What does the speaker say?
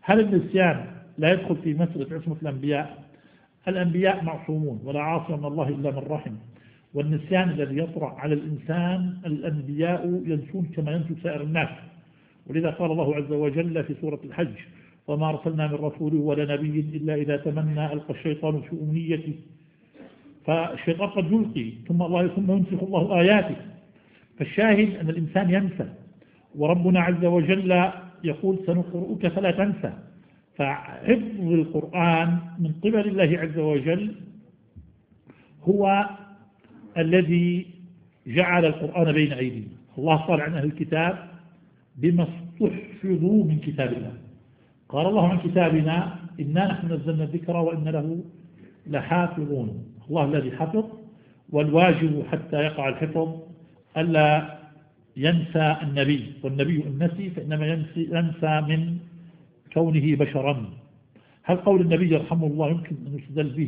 هل النسيان لا يدخل في مسألة عصمة الأنبياء؟ الأنبياء معصومون ولا عاصم من الله إلا من رحم، والنسيان الذي يطرأ على الإنسان الأنبياء ينسون كما ينسو سائر الناس، ولذا قال الله عز وجل في سورة الحج: وما أرسلنا من رسول ولا نبي إلا إذا تمنى ألقى الشيطان في أمنيته. فالشيطان قد يلقي ثم ينسخ الله آياته. فالشاهد أن الإنسان ينسى، وربنا عز وجل يقول: سنقرؤك فلا تنسى. فحفظ القرآن من قبل الله عز وجل هو الذي جعل القرآن بين أيدينا. الله قال عن أهل الكتاب: بما استحفظوا من كتاب الله. قال الله عن كتابنا: إنا نحن نزلنا الذكر وإن له لحافظون. الله الذي حفظ، والواجب حتى يقع الحفظ ألا ينسى النبي، والنبي إن نسي فإنما ينسى من كونه بشرا. هل قول النبي يرحمه الله يمكن أن يستدل به